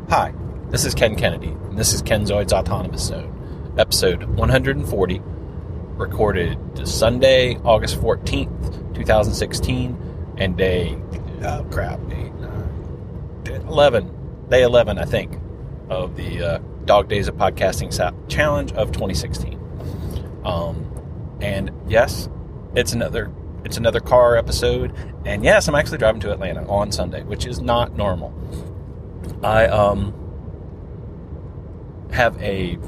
Hi, this is Ken Kennedy, and this is Kenzoid's Autonomous Zone, episode 140, recorded Sunday, August 14th, 2016, and day 11, I think, of the Dog Days of Podcasting Challenge of 2016. And yes, it's another car episode, and yes, I'm actually driving to Atlanta on Sunday, which is not normal. I have a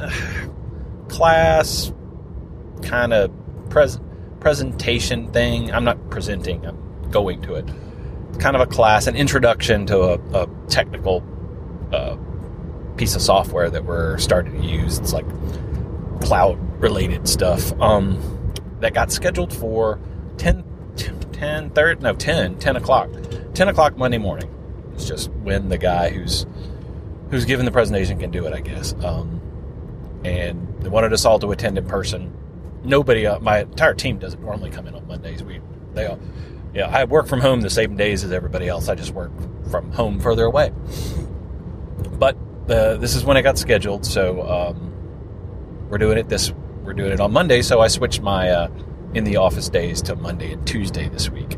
class kind of presentation thing. I'm not presenting, I'm going to it. Kind of a class, an introduction to a technical piece of software that we're starting to use. It's like cloud-related stuff that got scheduled for 10 o'clock. 10 o'clock Monday morning. It's just when the guy who's giving the presentation can do it, I guess. And they wanted us all to attend in person. Nobody, my entire team doesn't normally come in on Mondays. I work from home the same days as everybody else. I just work from home further away. But this is when it got scheduled, so we're doing it on Monday. So I switched my in the office days to Monday and Tuesday this week,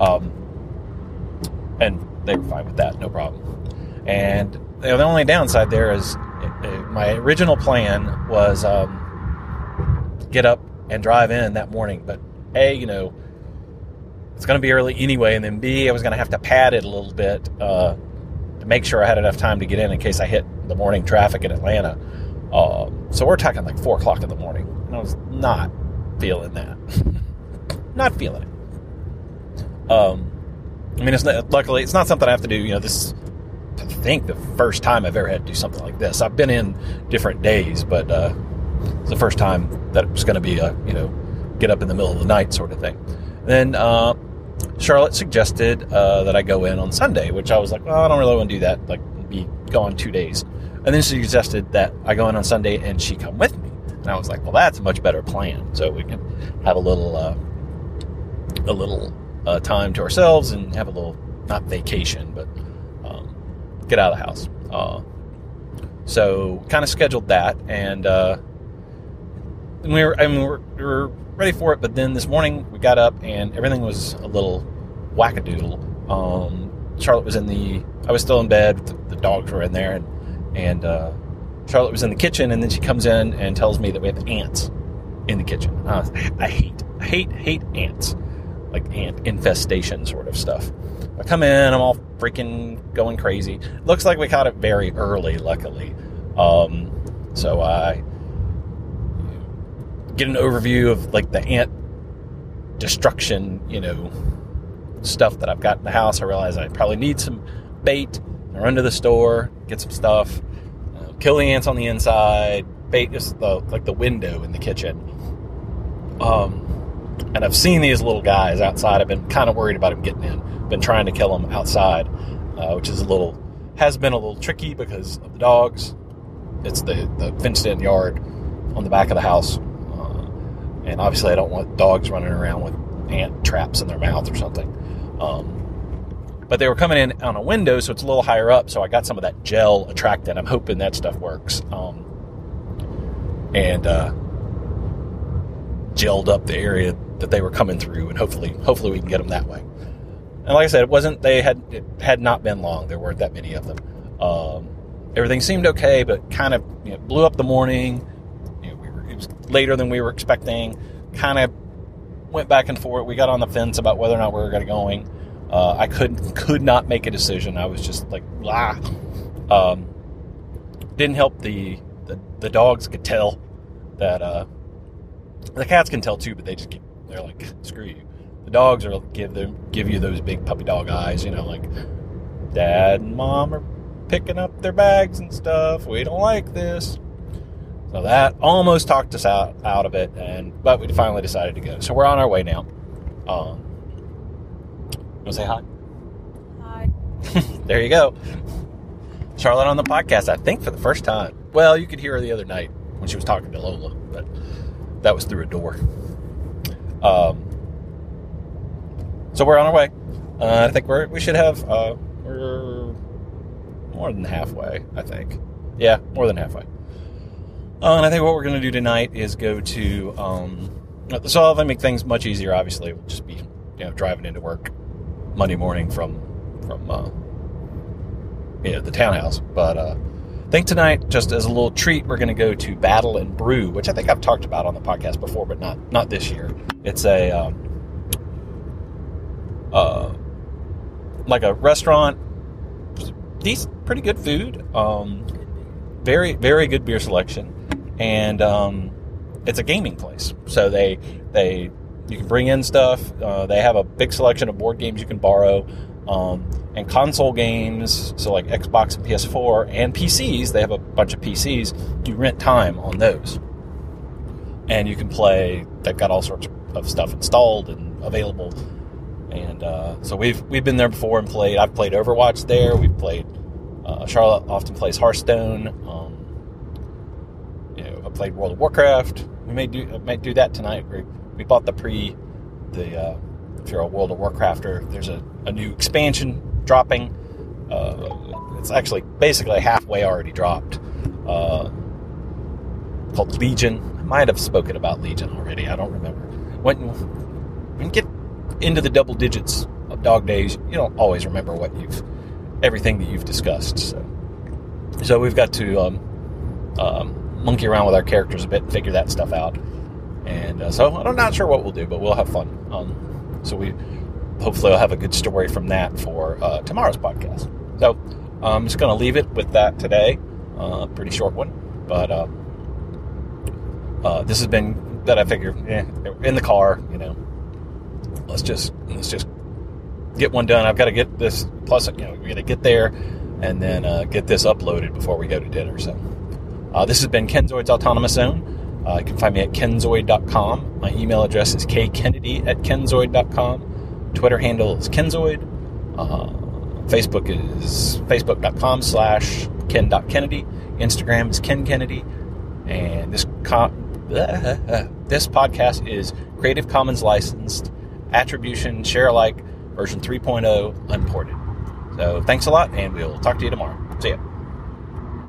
and they were fine with that, no problem. And the only downside there is my original plan was get up and drive in that morning, but A, it's going to be early anyway, and then B, I was going to have to pad it a little bit to make sure I had enough time to get in case I hit the morning traffic in Atlanta. So we're talking like 4 o'clock in the morning, and I was not feeling that. Not feeling it. Luckily, it's not something I have to do. This, I think, the first time I've ever had to do something like this. I've been in different days, but it's the first time that it was going to be a, get up in the middle of the night sort of thing. Then Charlotte suggested that I go in on Sunday, which I was like, well, I don't really want to do that, like be gone 2 days. And then she suggested that I go in on Sunday and she come with me. And I was like, well, that's a much better plan. So we can have a little time to ourselves and have a little, not vacation, but get out of the house. So kind of scheduled that, and we were ready for it. But then this morning we got up and everything was a little wackadoodle. Charlotte was I was still in bed. The dogs were in there, and Charlotte was in the kitchen, and then she comes in and tells me that we have ants in the kitchen. I hate ants, like ant infestation sort of stuff. I come in, I'm all freaking going crazy. Looks like we caught it very early, luckily. So I get an overview of like the ant destruction, stuff that I've got in the house. I realize I probably need some bait. I run to the store, get some stuff, kill the ants on the inside. Bait is the window in the kitchen. And I've seen these little guys outside. I've been kind of worried about them getting in. Been trying to kill them outside, which is has been a little tricky because of the dogs. It's the fenced-in yard on the back of the house, and obviously I don't want dogs running around with ant traps in their mouth or something. But they were coming in on a window, so it's a little higher up. So I got some of that gel attractant. I'm hoping that stuff works, and gelled up the area that they were coming through, and hopefully we can get them that way. And like I said, it had not been long. There weren't that many of them. Everything seemed okay, but kind of blew up the morning. It was later than we were expecting. Kind of went back and forth. We got on the fence about whether or not we were going to going. I could not make a decision. I was just like, blah. Didn't help the dogs could tell that the cats can tell too, but they're like, screw you. The dogs are give you those big puppy dog eyes, like Dad and Mom are picking up their bags and stuff. We don't like this. So that almost talked us out of it, but we finally decided to go. So we're on our way now. You want to say hi? Hi. There you go. Charlotte on the podcast, I think for the first time. Well, you could hear her the other night when she was talking to Lola, but that was through a door. So we're on our way. I think we should have, we're more than halfway, I think. Yeah, more than halfway. And I think what we're going to do tonight is go to, so I'll make things much easier, obviously. We'll just be, driving into work Monday morning from the townhouse. But I think tonight, just as a little treat, we're going to go to Battle and Brew, which I think I've talked about on the podcast before, but not this year. It's a like a restaurant, decent, pretty good food, very, very good beer selection, and it's a gaming place. So you can bring in stuff. They have a big selection of board games you can borrow, and console games, so like Xbox and PS4, and PCs. They have a bunch of PCs. You rent time on those, and you can play. They've got all sorts of stuff installed and available. And so we've been there before and played. I've played Overwatch there. We've played. Charlotte often plays Hearthstone. I played World of Warcraft. We may do that tonight. We bought if you're a World of Warcrafter, there's a new expansion dropping. It's actually basically halfway already dropped. Called Legion. I might have spoken about Legion already. I don't remember. When you get into the double digits of dog days, you don't always remember everything that you've discussed. So we've got to monkey around with our characters a bit and figure that stuff out. And so I'm not sure what we'll do, but we'll have fun. So hopefully I'll have a good story from that for tomorrow's podcast. So I'm just going to leave it with that today. Pretty short one, but this has been that I figured in the car. Let's just get one done. I've got to get this. Plus, we got to get there and then get this uploaded before we go to dinner. So this has been Kenzoid's Autonomous Zone. You can find me at kenzoid.com. My email address is kkennedy@kenzoid.com. Twitter handle is Kenzoid. Facebook is facebook.com/ken.kennedy. Instagram is Ken Kennedy. And this podcast is Creative Commons licensed, attribution, share alike, version 3.0, unported. So thanks a lot, and we'll talk to you tomorrow. See ya.